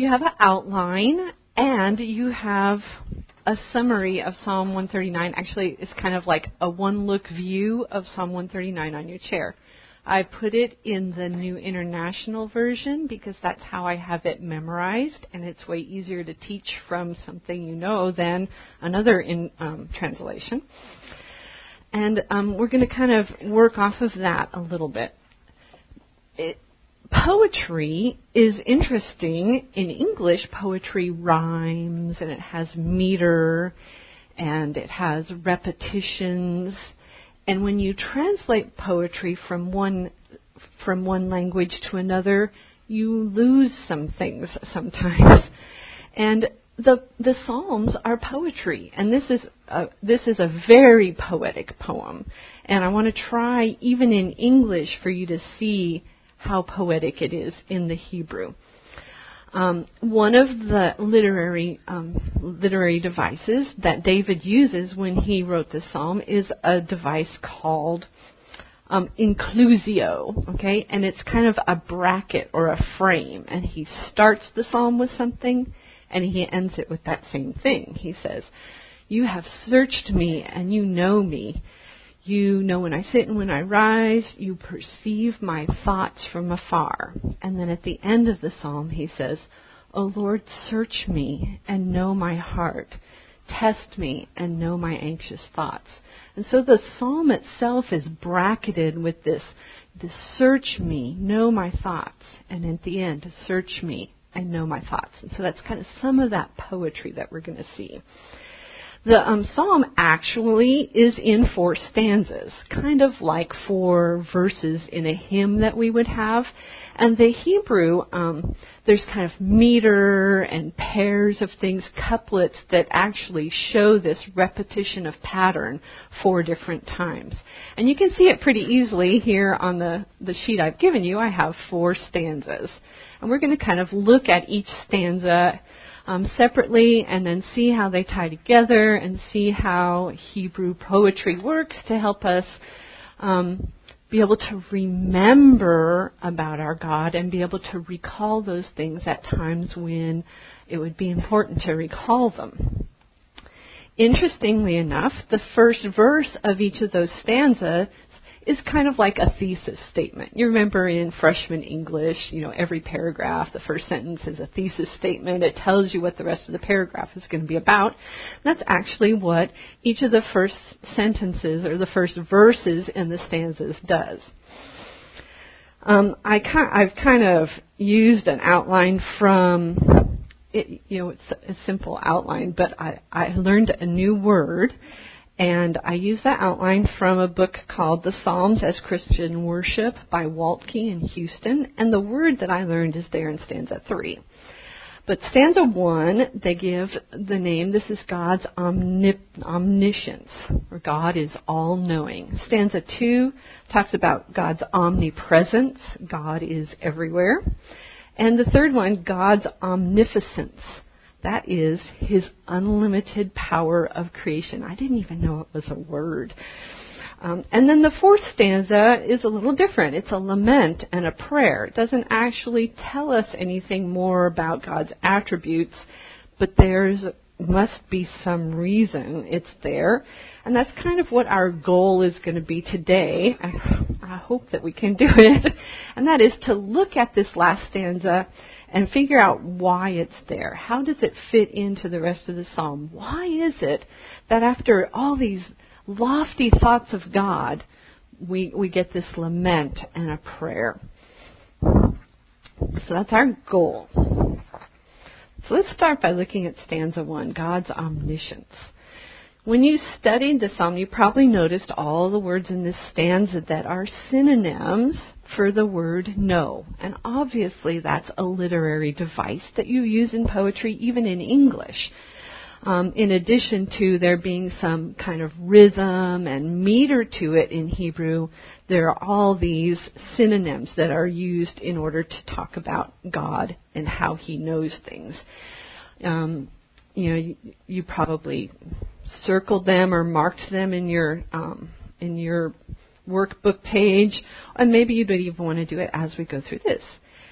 You have an outline, and you have a summary of Psalm 139. Actually, it's kind of like a one-look view of Psalm 139 on your chair. I put it in the New International Version because that's how I have it memorized, and it's way easier to teach from something you know than another translation. And we're going to kind of work off of that a little bit. Poetry is interesting. In English, poetry rhymes, and it has meter, and it has repetitions. And when you translate poetry from one language to another, you lose some things sometimes. And the Psalms are poetry, and this is a very poetic poem. And I want to try, even in English, for you to see how poetic it is in the Hebrew. One of the literary devices that David uses when he wrote this psalm is a device called inclusio, okay? And it's kind of a bracket or a frame, and he starts the psalm with something, and he ends it with that same thing. He says, "You have searched me, and you know me. You know when I sit and when I rise. You perceive my thoughts from afar." And then at the end of the psalm, he says, "O Lord, search me and know my heart. Test me and know my anxious thoughts." And so the psalm itself is bracketed with this search me, know my thoughts. And at the end, search me and know my thoughts. And so that's kind of some of that poetry that we're going to see. The psalm actually is in 4 stanzas, kind of like 4 verses in a hymn that we would have. And the Hebrew, there's kind of meter and pairs of things, couplets that actually show this repetition of pattern 4 different times. And you can see it pretty easily here on the sheet I've given you. I have 4 stanzas. And we're going to kind of look at each stanza separately and then see how they tie together and see how Hebrew poetry works to help us be able to remember about our God and be able to recall those things at times when it would be important to recall them. Interestingly enough, the first verse of each of those stanzas is kind of like a thesis statement. You remember in freshman English, every paragraph, the first sentence is a thesis statement. It tells you what the rest of the paragraph is going to be about. That's actually what each of the first sentences or the first verses in the stanzas does. I've kind of used an outline from, it's a simple outline, but I learned a new word. And I use that outline from a book called The Psalms as Christian Worship by Waltke and Houston. And the word that I learned is there in stanza 3. But stanza 1, they give the name, this is God's omniscience, or God is all-knowing. Stanza 2 talks about God's omnipresence, God is everywhere. And the third one, God's omnificence. That is His unlimited power of creation. I didn't even know it was a word. And then the 4th stanza is a little different. It's a lament and a prayer. It doesn't actually tell us anything more about God's attributes, but must be some reason it's there. And that's kind of what our goal is going to be today. I hope that we can do it. And that is to look at this last stanza and figure out why it's there. How does it fit into the rest of the psalm? Why is it that after all these lofty thoughts of God, we get this lament and a prayer? So that's our goal. So let's start by looking at stanza 1, God's omniscience. When you studied the psalm, you probably noticed all the words in this stanza that are synonyms for the word know. And obviously that's a literary device that you use in poetry, even in English. In addition to there being some kind of rhythm and meter to it in Hebrew, there are all these synonyms that are used in order to talk about God and how He knows things. You probably circled them or marked them in your workbook page, and maybe you don't even want to do it as we go through this.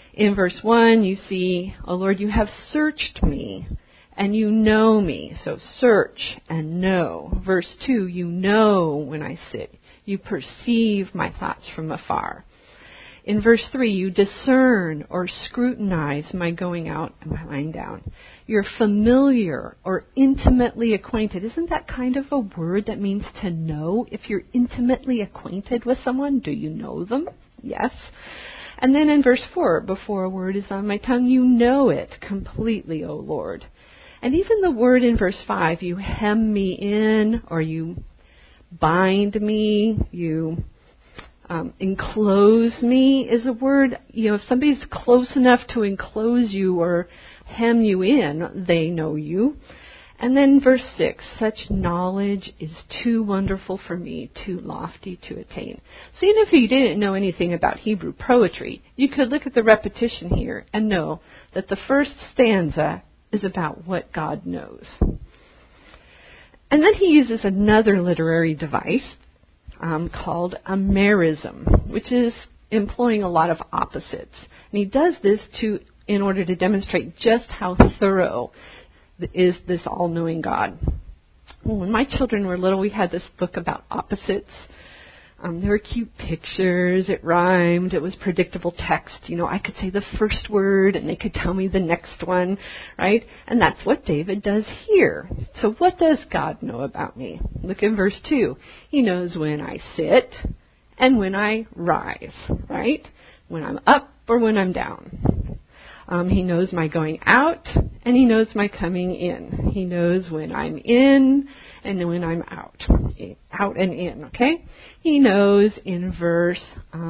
In verse 1, you see, "O Lord, you have searched me, and you know me." So search and know. Verse 2, "You know when I sit. You perceive my thoughts from afar." In verse 3, "You discern or scrutinize my going out and my lying down." You're familiar or intimately acquainted. Isn't that kind of a word that means to know? If you're intimately acquainted with someone, do you know them? Yes. And then in verse 4, "Before a word is on my tongue, you know it completely, O Lord." And even the word in verse 5, "You hem me in," or "you bind me," "you enclose me," is a word, if somebody's close enough to enclose you or hem you in, they know you. And then verse 6, "Such knowledge is too wonderful for me, too lofty to attain." So even if you didn't know anything about Hebrew poetry, you could look at the repetition here and know that the first stanza is about what God knows. And then he uses another literary device called a merism, which is employing a lot of opposites. And he does this in order to demonstrate just how thorough is this all-knowing God. When my children were little, we had this book about opposites. There were cute pictures, it rhymed, it was predictable text. I could say the first word and they could tell me the next one, right? And that's what David does here. So what does God know about me? Look in verse 2. He knows when I sit and when I rise, right? When I'm up or when I'm down. He knows my going out, and he knows my coming in. He knows when I'm in and when I'm out and in, okay? He knows in verse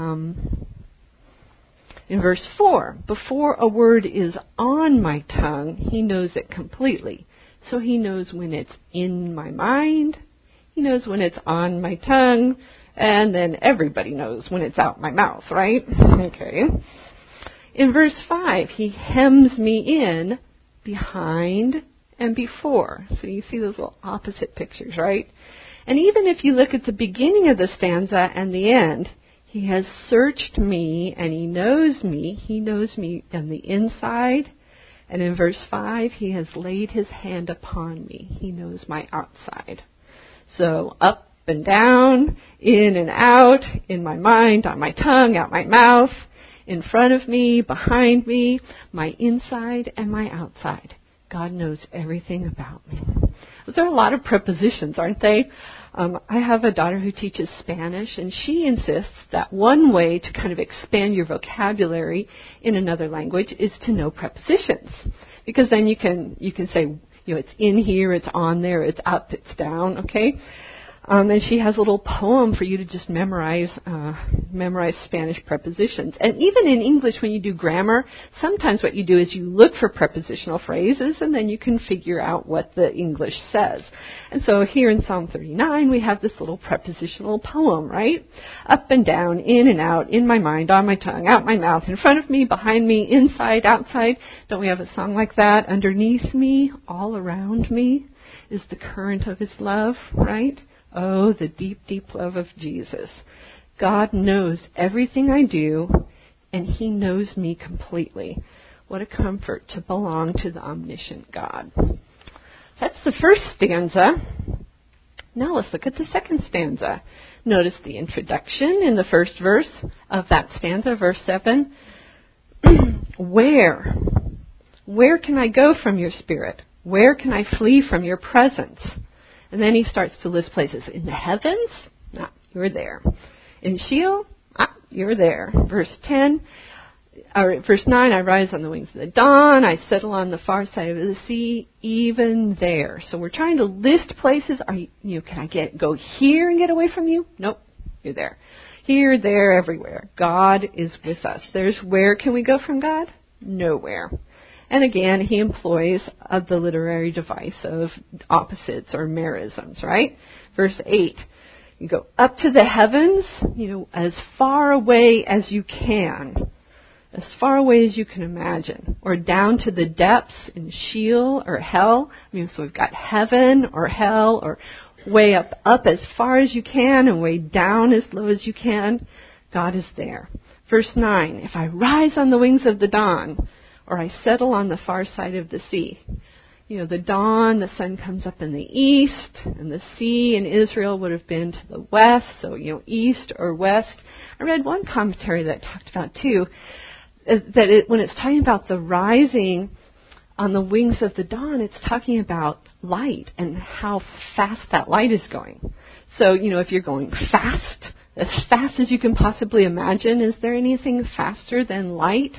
4, "Before a word is on my tongue, he knows it completely." So he knows when it's in my mind, he knows when it's on my tongue, and then everybody knows when it's out my mouth, right? Okay. In verse 5, he hems me in behind and before. So you see those little opposite pictures, right? And even if you look at the beginning of the stanza and the end, he has searched me and he knows me. He knows me on the inside. And in verse 5, he has laid his hand upon me. He knows my outside. So up and down, in and out, in my mind, on my tongue, out my mouth, in front of me, behind me, my inside and my outside. God knows everything about me. There are a lot of prepositions, aren't they? I have a daughter who teaches Spanish, and she insists that one way to kind of expand your vocabulary in another language is to know prepositions, because then you can say, it's in here, it's on there, it's up, it's down, okay? And she has a little poem for you to just memorize Spanish prepositions. And even in English, when you do grammar, sometimes what you do is you look for prepositional phrases, and then you can figure out what the English says. And so here in Psalm 39, we have this little prepositional poem, right? Up and down, in and out, in my mind, on my tongue, out my mouth, in front of me, behind me, inside, outside. Don't we have a song like that? Underneath me, all around me is the current of his love, right? Oh, the deep, deep love of Jesus. God knows everything I do, and he knows me completely. What a comfort to belong to the omniscient God. That's the first stanza. Now let's look at the second stanza. Notice the introduction in the first verse of that stanza, verse 7. Where can I go from your spirit? Where can I flee from your presence? And then he starts to list places. In the heavens? You're there. In Sheol? You're there. Verse 9, I rise on the wings of the dawn. I settle on the far side of the sea, even there. So we're trying to list places. Can I go here and get away from you? Nope. You're there. Here, there, everywhere. God is with us. There's where can we go from God? Nowhere. And again, he employs the literary device of opposites or merisms, right? Verse 8, you go up to the heavens, as far away as you can, as far away as you can imagine, or down to the depths in Sheol or hell. So we've got heaven or hell, or way up as far as you can and way down as low as you can. God is there. Verse 9, if I rise on the wings of the dawn, or I settle on the far side of the sea. The dawn, the sun comes up in the east, and the sea in Israel would have been to the west, so, east or west. I read one commentary that talked about, too, that when it's talking about the rising on the wings of the dawn, it's talking about light and how fast that light is going. So, if you're going fast as you can possibly imagine, is there anything faster than light?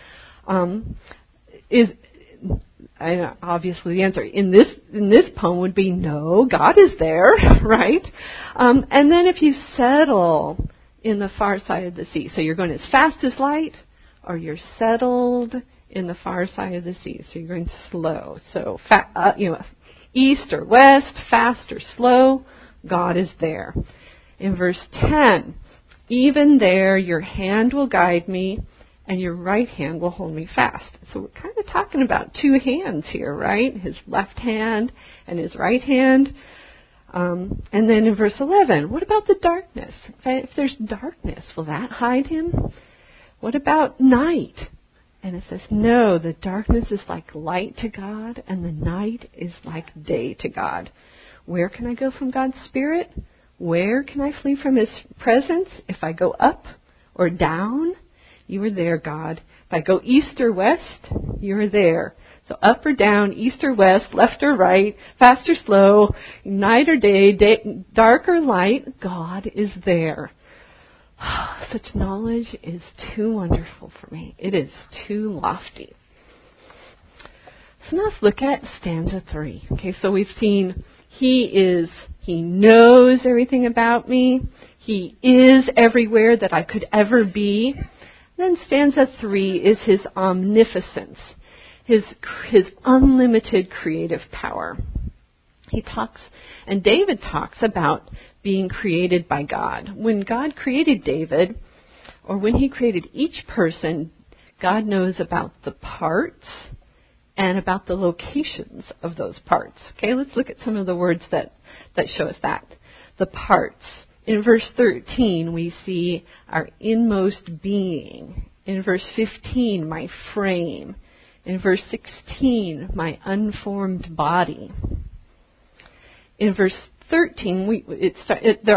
Obviously the answer in this poem would be no, God is there, right? And then if you settle in the far side of the sea, so you're going as fast as light, or you're settled in the far side of the sea, so you're going slow. So east or west, fast or slow, God is there. In verse 10, even there your hand will guide me, and your right hand will hold me fast. So we're kind of talking about two hands here, right? His left hand and his right hand. And then in verse 11, what about the darkness? If there's darkness, will that hide him? What about night? And it says, no, the darkness is like light to God, and the night is like day to God. Where can I go from God's Spirit? Where can I flee from His presence? If I go up or down, you are there, God. If I go east or west, you are there. So up or down, east or west, left or right, fast or slow, night or day, dark or light, God is there. Such knowledge is too wonderful for me. It is too lofty. So now let's look at stanza 3. Okay, so we've seen He knows everything about me. He is everywhere that I could ever be. Then stanza 3 is His omniscience, His unlimited creative power. He talks, and David talks about being created by God. When God created David, or when He created each person, God knows about the parts and about the locations of those parts. Okay, let's look at some of the words that show us that. The parts. In verse 13, we see our inmost being. In verse 15, my frame. In verse 16, my unformed body. In verse 13, they're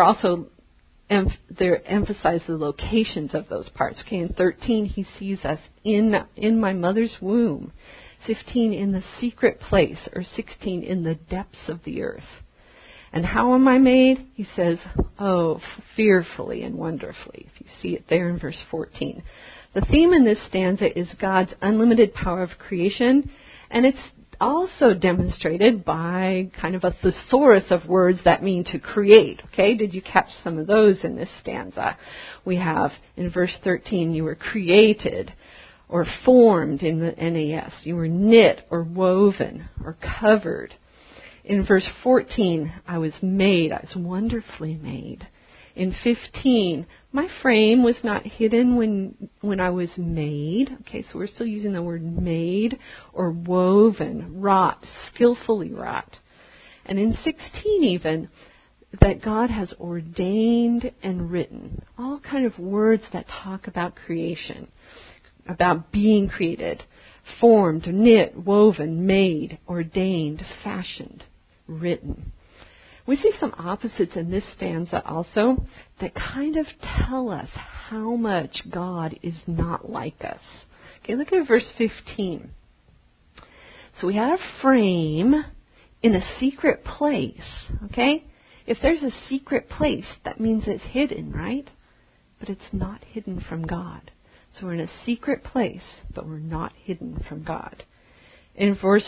emphasize the locations of those parts. Okay, in 13, He sees us in my mother's womb. 15, in the secret place, or 16, in the depths of the earth. And how am I made? He says, fearfully and wonderfully. If you see it there in verse 14. The theme in this stanza is God's unlimited power of creation, and it's also demonstrated by kind of a thesaurus of words that mean to create. Okay, did you catch some of those in this stanza? We have in verse 13, you were created or formed in the NAS. You were knit or woven or covered. In verse 14, I was made. I was wonderfully made. In 15, my frame was not hidden when I was made. Okay, so we're still using the word made or woven, wrought, skillfully wrought. And in 16 even, that God has ordained and written. All kind of words that talk about creation, about being created, formed, knit, woven, made, ordained, fashioned, written. We see some opposites in this stanza also that kind of tell us how much God is not like us. Okay, look at verse 15. So we have a frame in a secret place. Okay? If there's a secret place, that means it's hidden, right? But it's not hidden from God. So we're in a secret place, but we're not hidden from God. In verse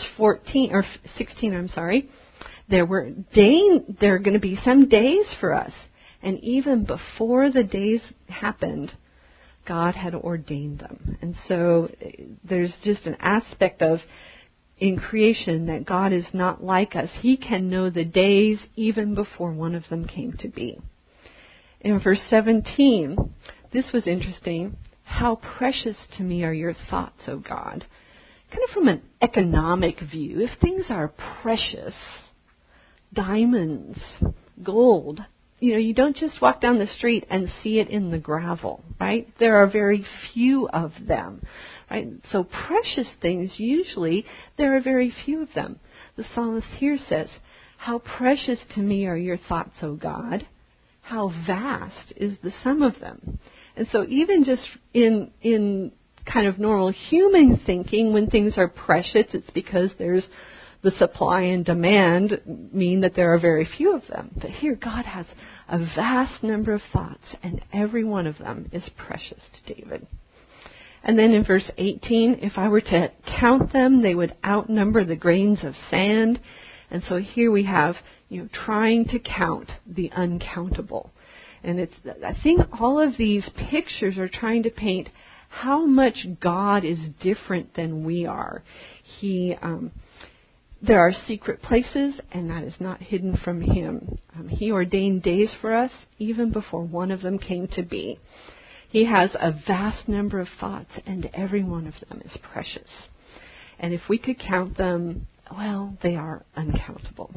16, there are going to be some days for us. And even before the days happened, God had ordained them. And so there's just an aspect of in creation that God is not like us. He can know the days even before one of them came to be. In verse 17, this was interesting. How precious to me are your thoughts, O God. Kind of from an economic view, if things are precious, diamonds, gold, you don't just walk down the street and see it in the gravel, right? There are very few of them, right? So precious things, usually, there are very few of them. The psalmist here says, "How precious to me are your thoughts, O God. How vast is the sum of them." And so even just in kind of normal human thinking, when things are precious, it's because there's the supply and demand mean that there are very few of them. But here God has a vast number of thoughts, and every one of them is precious to David. And then in verse 18, if I were to count them, they would outnumber the grains of sand. And so here we have, trying to count the uncountable. And I think all of these pictures are trying to paint how much God is different than we are. There are secret places, and that is not hidden from Him. He ordained days for us even before one of them came to be. He has a vast number of thoughts, and every one of them is precious. And if we could count them, well, they are uncountable.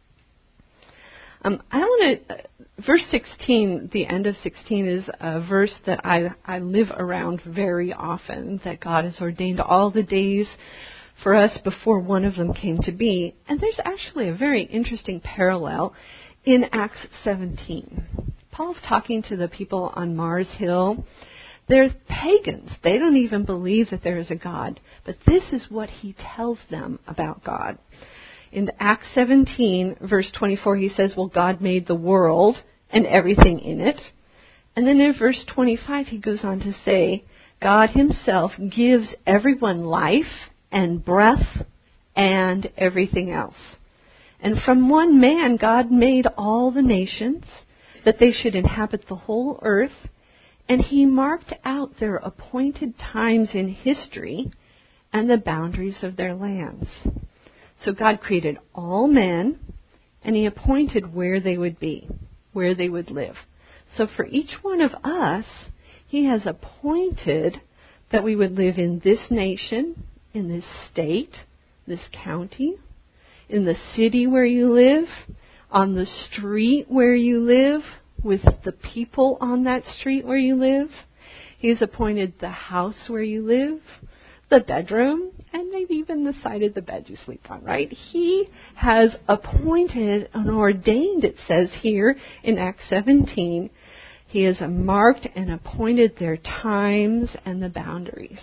Verse 16, the end of 16, is a verse that I live around very often, that God has ordained all the days for us before one of them came to be. And there's actually a very interesting parallel in Acts 17. Paul's talking to the people on Mars Hill. They're pagans. They don't even believe that there is a God. But this is what he tells them about God. In Acts 17, verse 24, he says, well, God made the world and everything in it. And then in verse 25, he goes on to say, God himself gives everyone life and breath and everything else. And from one man God made all the nations, that they should inhabit the whole earth, and he marked out their appointed times in history and the boundaries of their lands. So God created all men, and he appointed where they would be, where they would live. So for each one of us, he has appointed that we would live in this nation, in this state, this county, in the city where you live, on the street where you live, with the people on that street where you live. He has appointed the house where you live, the bedroom, and maybe even the side of the bed you sleep on, right? He has appointed and ordained, it says here in Acts 17, he has marked and appointed their times and the boundaries.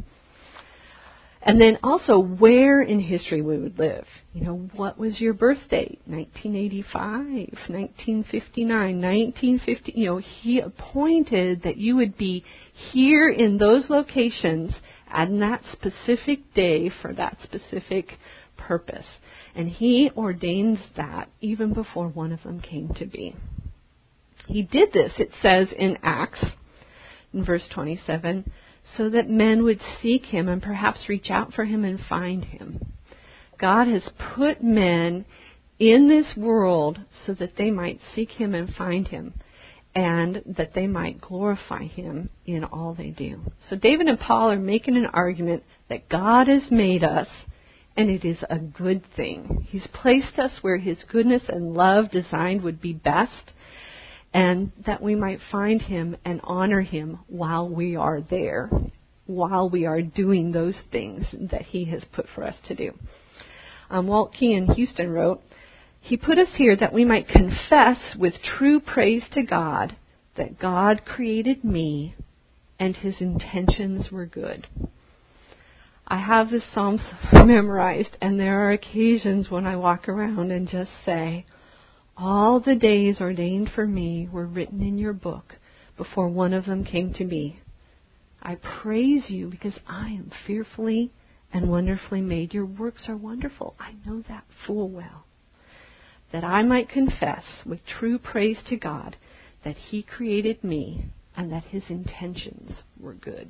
And then also where in history we would live. What was your birth date? 1985, 1959, 1950. He appointed that you would be here in those locations on that specific day for that specific purpose. And he ordains that even before one of them came to be. He did this, it says in Acts, in verse 27, so that men would seek him and perhaps reach out for him and find him. God has put men in this world so that they might seek him and find him, and that they might glorify him in all they do. So David and Paul are making an argument that God has made us, and it is a good thing. He's placed us where his goodness and love designed would be best, and that we might find him and honor him while we are there, while we are doing those things that he has put for us to do. Walt Key in Houston wrote, he put us here that we might confess with true praise to God that God created me and his intentions were good. I have this psalm memorized, and there are occasions when I walk around and just say, all the days ordained for me were written in your book before one of them came to be. I praise you because I am fearfully and wonderfully made. Your works are wonderful. I know that full well. That I might confess with true praise to God that he created me and that his intentions were good.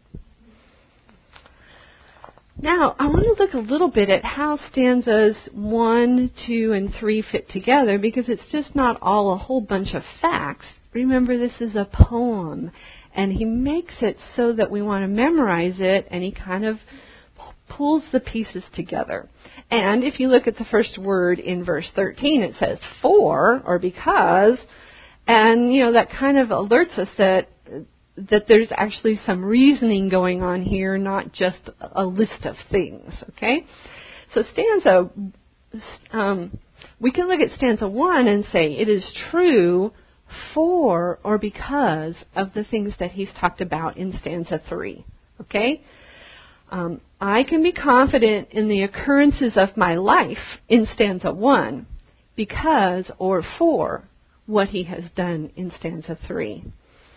Now, I want to look a little bit at how stanzas 1, 2, and 3 fit together, because it's just not all a whole bunch of facts. Remember, this is a poem, and he makes it so that we want to memorize it, and he kind of pulls the pieces together. And if you look at the first word in verse 13, it says for, or because, And, that kind of alerts us that there's actually some reasoning going on here, not just a list of things, okay? So we can look at stanza 1 and say it is true for or because of the things that he's talked about in stanza 3, okay? I can be confident in the occurrences of my life in stanza 1 because or for what he has done in stanza 3.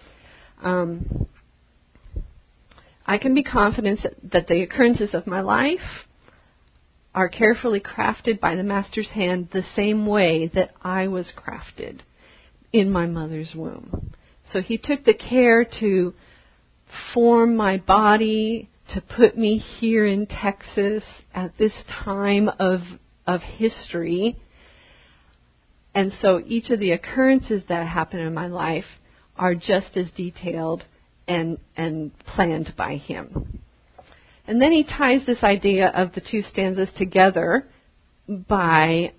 I can be confident that the occurrences of my life are carefully crafted by the Master's hand the same way that I was crafted in my mother's womb. So he took the care to form my body, to put me here in Texas at this time of history. And so each of the occurrences that happen in my life are just as detailed and planned by him. And then he ties this idea of the two stanzas together by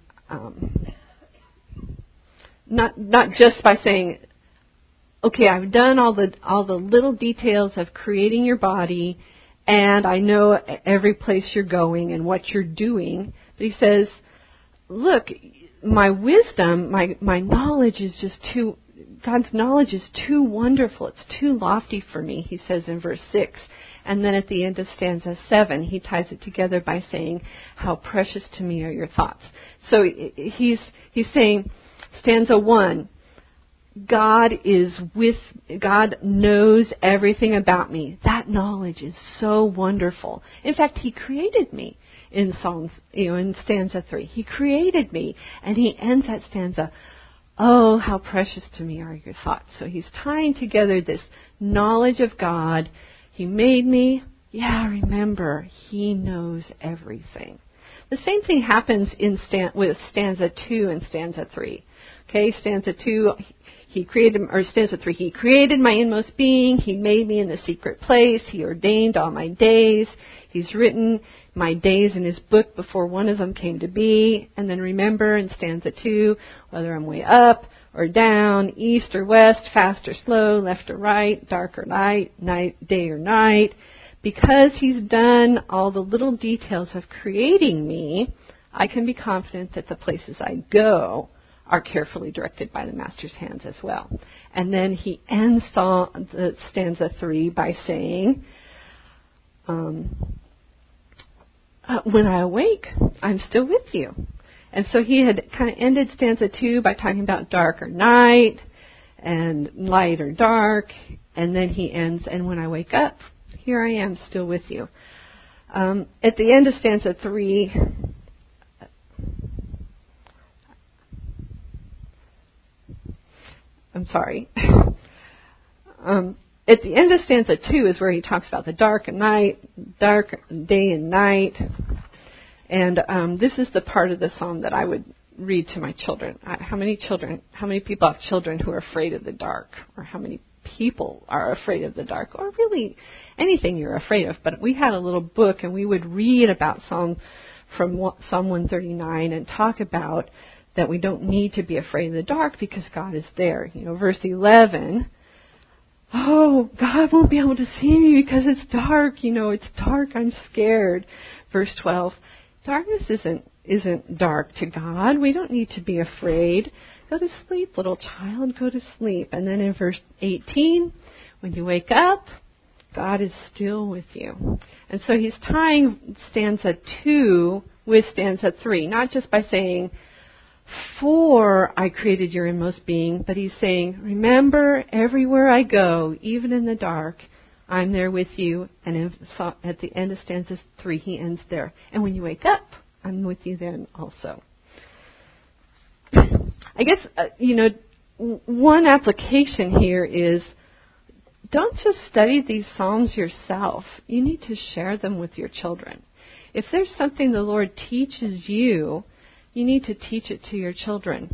not just by saying, okay, I've done all the little details of creating your body, and I know every place you're going and what you're doing. But he says, look, my wisdom, my knowledge is just too, God's knowledge is too wonderful. It's too lofty for me, he says in verse 6. And then at the end of stanza 7, he ties it together by saying, how precious to me are your thoughts. So he's saying, stanza 1, God knows everything about me. That knowledge is so wonderful. In fact, he created me in in stanza 3. He created me, and he ends that stanza, oh, how precious to me are your thoughts. So he's tying together this knowledge of God. He made me. Yeah, remember, he knows everything. The same thing happens with stanza 2 and stanza 3. Okay, stanza 2, stanza 3, he created my inmost being. He made me in the secret place. He ordained all my days. He's written my days in his book before one of them came to be. And then remember in stanza 2, whether I'm way up or down, east or west, fast or slow, left or right, dark or light, day or night. Because he's done all the little details of creating me, I can be confident that the places I go are carefully directed by the Master's hands as well. And then he ends the stanza 3 by saying, when I awake, I'm still with you. And so he had kind of ended stanza 2 by talking about dark or night and light or dark. And then he ends, and when I wake up, here I am still with you. At the end of stanza 3, I'm sorry. At the end of stanza 2 is where he talks about the dark day and night. And this is the part of the psalm that I would read to my children. How many people have children who are afraid of the dark? Or how many people are afraid of the dark? Or really anything you're afraid of. But we had a little book, and we would read about Psalm 139 and talk about that we don't need to be afraid of the dark because God is there. Verse 11, oh, God won't be able to see me because it's dark. It's dark, I'm scared. Verse 12, darkness isn't dark to God. We don't need to be afraid. Go to sleep, little child, go to sleep. And then in verse 18, when you wake up, God is still with you. And so he's tying stanza 2 with stanza 3, not just by saying, for I created your inmost being, but he's saying, remember, everywhere I go, even in the dark, I'm there with you. And at the end of stanza 3, he ends there. And when you wake up, I'm with you then also. I guess, one application here is, don't just study these Psalms yourself. You need to share them with your children. If there's something the Lord teaches you, you need to teach it to your children.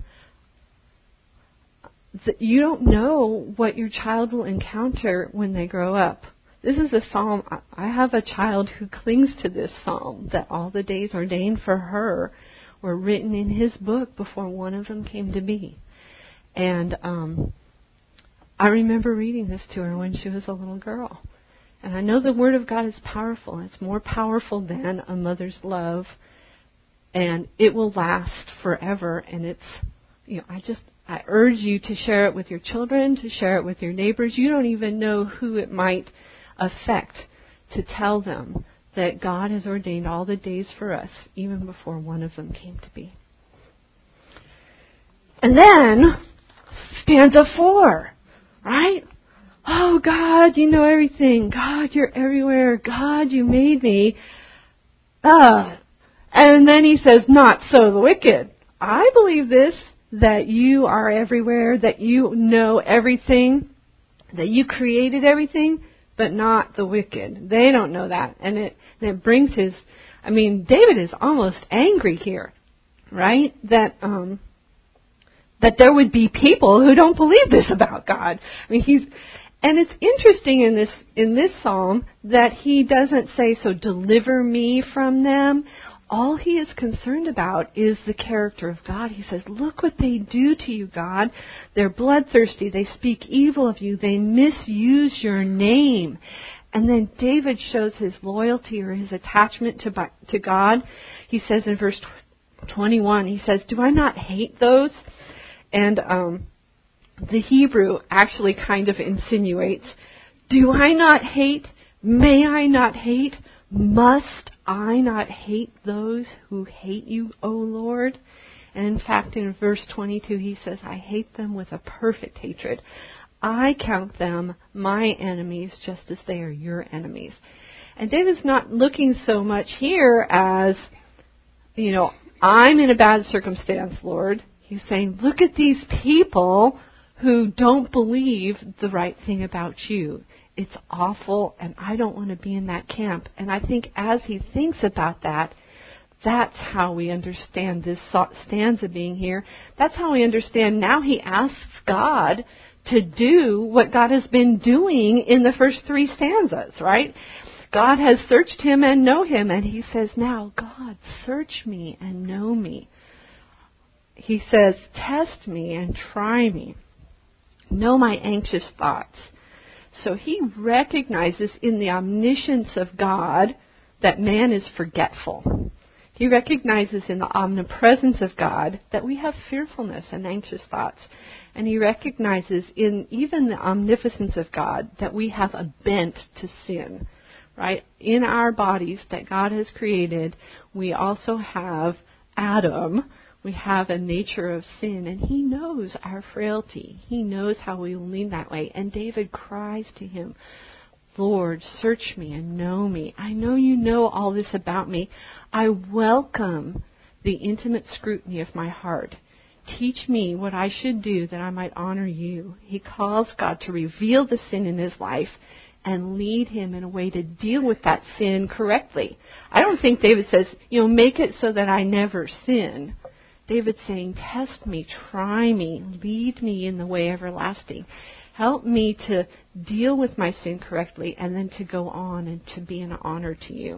You don't know what your child will encounter when they grow up. This is a psalm. I have a child who clings to this psalm, that all the days ordained for her were written in his book before one of them came to be. And I remember reading this to her when she was a little girl. And I know the Word of God is powerful. It's more powerful than a mother's love. And it will last forever. And it's, I urge you to share it with your children, to share it with your neighbors. You don't even know who it might affect, to tell them that God has ordained all the days for us, even before one of them came to be. And then, stanza 4, right? Oh, God, you know everything. God, you're everywhere. God, you made me. And then he says, not so the wicked. I believe this, that you are everywhere, that you know everything, that you created everything, but not the wicked. They don't know that. And it brings David is almost angry here, right? That there would be people who don't believe this about God. And it's interesting in this psalm that he doesn't say, so deliver me from them. All he is concerned about is the character of God. He says, look what they do to you, God. They're bloodthirsty. They speak evil of you. They misuse your name. And then David shows his loyalty or his attachment to God. He says in verse 21, he says, do I not hate those? And the Hebrew actually kind of insinuates, do I not hate? May I not hate? Must I not hate those who hate you, O Lord? And in fact, in verse 22, he says, I hate them with a perfect hatred. I count them my enemies just as they are your enemies. And David's not looking so much here as, I'm in a bad circumstance, Lord. He's saying, look at these people who don't believe the right thing about you. It's awful, and I don't want to be in that camp. And I think as he thinks about that, that's how we understand this stanza being here. That's how we understand now he asks God to do what God has been doing in the first 3 stanzas, right? God has searched him and know him, and he says, now, God, search me and know me. He says, test me and try me. Know my anxious thoughts. So he recognizes in the omniscience of God that man is forgetful. He recognizes in the omnipresence of God that we have fearfulness and anxious thoughts. And he recognizes in even the omnipotence of God that we have a bent to sin, right? In our bodies that God has created, we also have Adam. We have a nature of sin, and he knows our frailty. He knows how we will lean that way. And David cries to him, Lord, search me and know me. I know you know all this about me. I welcome the intimate scrutiny of my heart. Teach me what I should do that I might honor you. He calls God to reveal the sin in his life and lead him in a way to deal with that sin correctly. I don't think David says, make it so that I never sin. David's saying, test me, try me, lead me in the way everlasting. Help me to deal with my sin correctly and then to go on and to be an honor to you.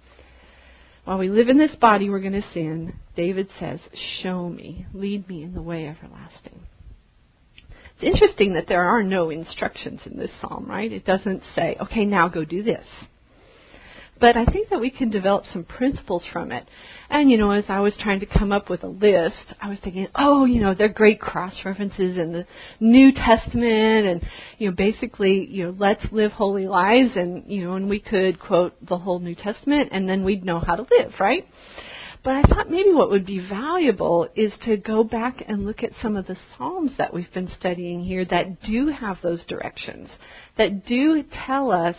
While we live in this body, we're going to sin. David says, show me, lead me in the way everlasting. It's interesting that there are no instructions in this psalm, right? It doesn't say, okay, now go do this. But I think that we can develop some principles from it. And, as I was trying to come up with a list, I was thinking, there are great cross-references in the New Testament and, basically, let's live holy lives and, and we could quote the whole New Testament and then we'd know how to live, right? But I thought maybe what would be valuable is to go back and look at some of the Psalms that we've been studying here that do have those directions, that do tell us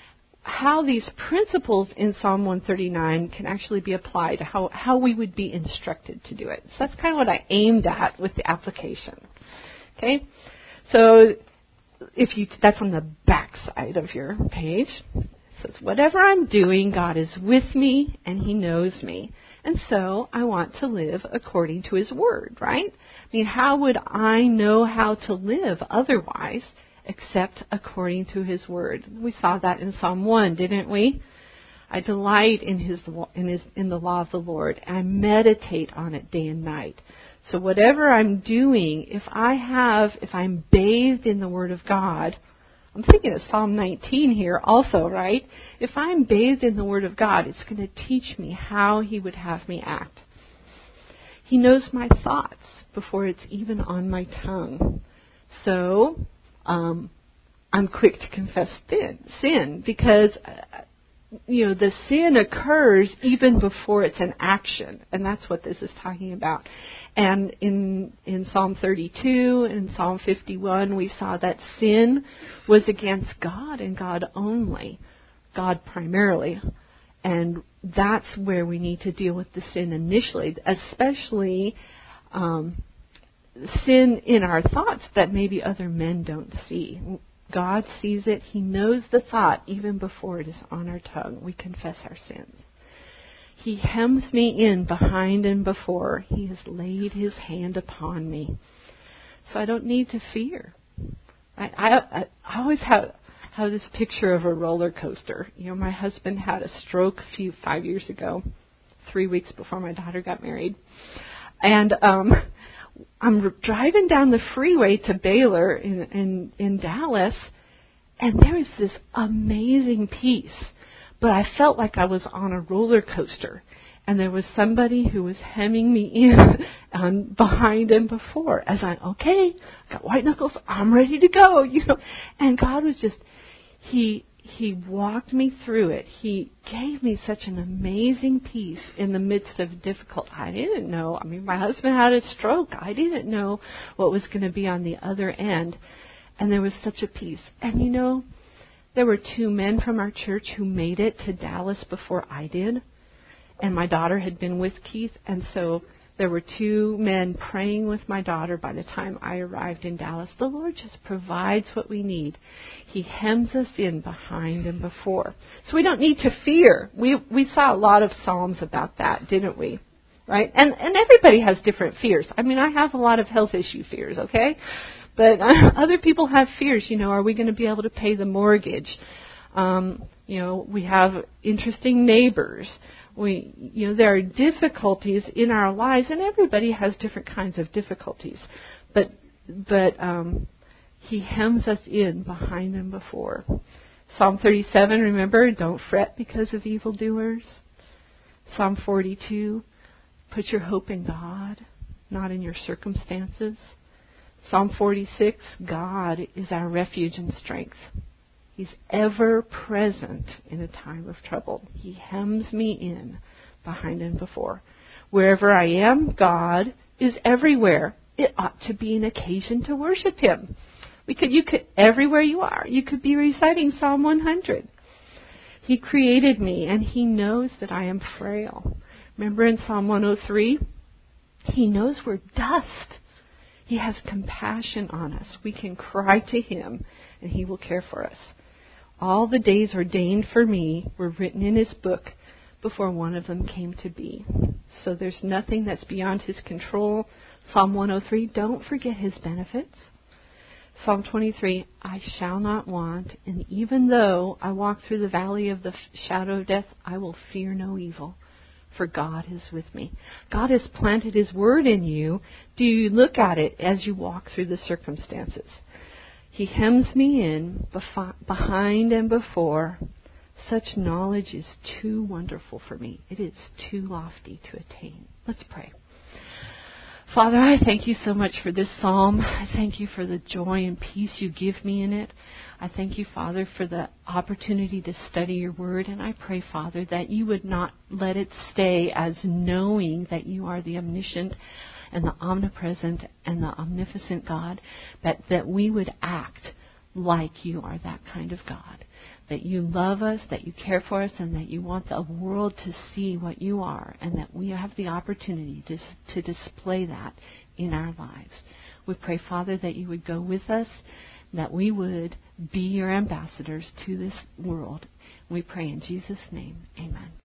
how these principles in Psalm 139 can actually be applied, how we would be instructed to do it. So that's kind of what I aimed at with the application. Okay? So that's on the back side of your page. It says, whatever I'm doing, God is with me and he knows me. And so I want to live according to his word, right? How would I know how to live otherwise except according to his word? We saw that in Psalm 1, didn't we? I delight in the law of the Lord, and I meditate on it day and night. So whatever I'm doing, if I'm bathed in the Word of God, I'm thinking of Psalm 19 here also, right? If I'm bathed in the Word of God, it's going to teach me how He would have me act. He knows my thoughts before it's even on my tongue. So, I'm quick to confess sin because, the sin occurs even before it's an action. And that's what this is talking about. And in Psalm 32 and Psalm 51, we saw that sin was against God and God only, God primarily. And that's where we need to deal with the sin initially, especially sin in our thoughts that maybe other men don't see. God sees it. He knows the thought even before it is on our tongue. We confess our sins. He hems me in behind and before. He has laid His hand upon me. So I don't need to fear. I always have this picture of a roller coaster. My husband had a stroke 5 years ago, 3 weeks before my daughter got married. And I'm driving down the freeway to Baylor in Dallas, and there was this amazing peace. But I felt like I was on a roller coaster, and there was somebody who was hemming me in behind and before. As okay, got white knuckles, I'm ready to go, And God was just, He walked me through it. He gave me such an amazing peace in the midst of difficult. I didn't know. My husband had a stroke. I didn't know what was going to be on the other end. And there was such a peace. And there were 2 men from our church who made it to Dallas before I did. And my daughter had been with Keith. And so there were 2 men praying with my daughter by the time I arrived in Dallas. The Lord just provides what we need. He hems us in behind and before. So we don't need to fear. We saw a lot of Psalms about that, didn't we? Right? And everybody has different fears. I have a lot of health issue fears, okay? But other people have fears. Are we going to be able to pay the mortgage? We have interesting neighbors. There are difficulties in our lives, and everybody has different kinds of difficulties. But He hems us in behind and before. Psalm 37, remember, don't fret because of evildoers. Psalm 42, put your hope in God, not in your circumstances. Psalm 46, God is our refuge and strength. He's ever present in a time of trouble. He hems me in behind and before. Wherever I am, God is everywhere. It ought to be an occasion to worship Him. You could everywhere you are, you could be reciting Psalm 100. He created me, and He knows that I am frail. Remember in Psalm 103, He knows we're dust. He has compassion on us. We can cry to Him, and He will care for us. All the days ordained for me were written in His book before one of them came to be. So there's nothing that's beyond His control. Psalm 103, don't forget His benefits. Psalm 23, I shall not want, and even though I walk through the valley of the shadow of death, I will fear no evil, for God is with me. God has planted His word in you. Do you look at it as you walk through the circumstances? He hems me in, behind and before. Such knowledge is too wonderful for me. It is too lofty to attain. Let's pray. Father, I thank You so much for this psalm. I thank You for the joy and peace You give me in it. I thank You, Father, for the opportunity to study Your word. And I pray, Father, that You would not let it stay as knowing that You are the omniscient and the omnipresent and the omnipotent God, but that we would act like You are that kind of God. That You love us, that You care for us, and that You want the world to see what You are, and that we have the opportunity to display that in our lives. We pray, Father, that You would go with us, that we would be Your ambassadors to this world. We pray in Jesus' name. Amen.